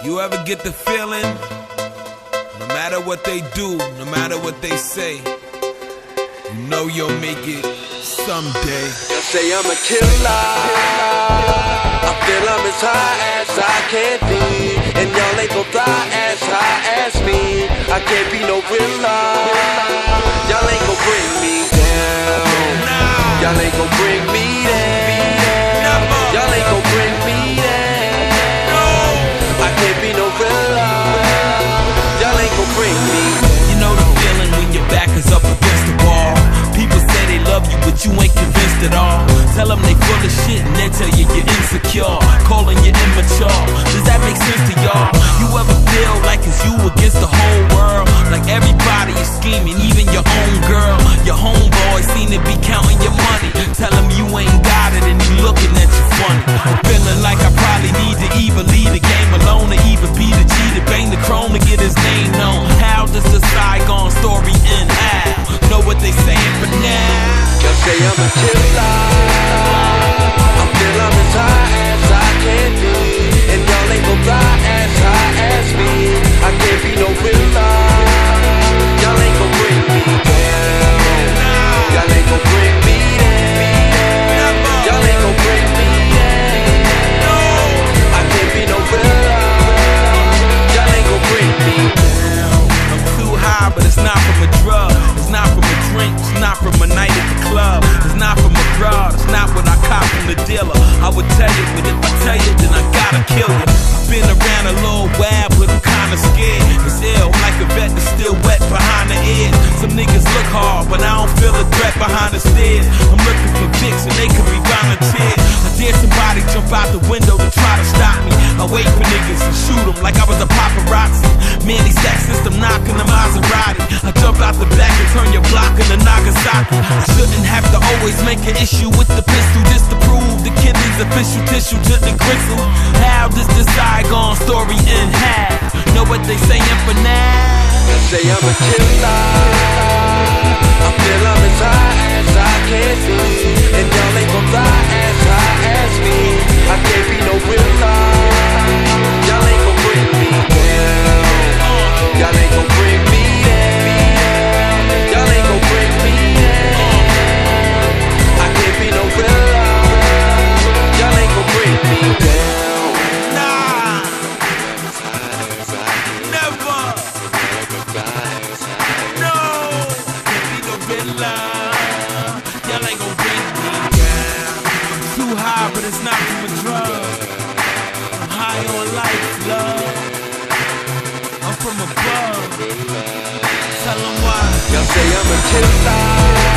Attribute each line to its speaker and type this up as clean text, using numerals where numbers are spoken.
Speaker 1: You ever get the feeling, no matter what they do, no matter what they say, you know you'll make it someday.
Speaker 2: I say I'm a killer, I feel I'm as high as I can be, and y'all ain't gon' fly as high as me. I can't be no winner, y'all ain't gon' bring me down, y'all ain't gon' bring me down, y'all ain't gon' bring me down. I can't be no winner, y'all ain't gon' bring me down.
Speaker 1: You know the feeling when your back is up against the wall. People say they love you, but you ain't convinced at all. Tell them they full of shit and they tell you you're insecure, calling you immature. Does that make sense to y'all? You ever feel like it's you against the whole world? Like everybody is scheming, even your own girl. Your homeboy seem to be counting your money. Tell him you ain't got it and he looking at you funny. Feeling like I probably need to either leave the game alone or even be the G to bang the chrome to get his name known. How does the Saigon story end? How? Know what they saying for now?
Speaker 2: Y'all say I'm a killer, I feel I'm as high as I can be, and y'all ain't gon' fly as high as me. I can't be no winner, y'all ain't gon' bring me down, y'all ain't gon' bring me down, y'all ain't gon' bring me down. I can't be no winner, y'all ain't gon' bring me down.
Speaker 1: I'm too high, but it's not from a drug, it's not from a drink, it's not from a night at the club, it's not from a broad, it's not what I cop from the dealer. I would tell you, but if I tell you, then I gotta kill you. I've been around a little while, but I'm kinda scared. It's ill, like a vet that's still wet behind the ears. Some niggas look hard, but I don't feel a threat behind the stairs. I'm looking for pics and they could be volunteers. I dare somebody jump out the window to try to stop me. I wait for niggas and shoot them like I was a paparazzi. Manny Stack system knocking the Maserati. I jump out the back and turn your block into Nagasaki. I shouldn't have to always make an issue with the pistol just to prove the kidney's official tissue to the gristle. How does the Saigon story end? How? Know what they saying for now?
Speaker 2: I say I'm a killer, I feel I'm as high as I can be, and y'all ain't gon' fly as high as me. I can't be no winner, y'all ain't gon' bring me down, y'all ain't gon' bring me down, y'all ain't gon' bring me down. I can't be no winner, y'all ain't gon' bring me down.
Speaker 1: Y'all ain't gon' bring me down. I'm too high, but it's not from a drug. I'm high on life, love. I'm from above. Tell them why.
Speaker 2: Y'all say I'm a killer,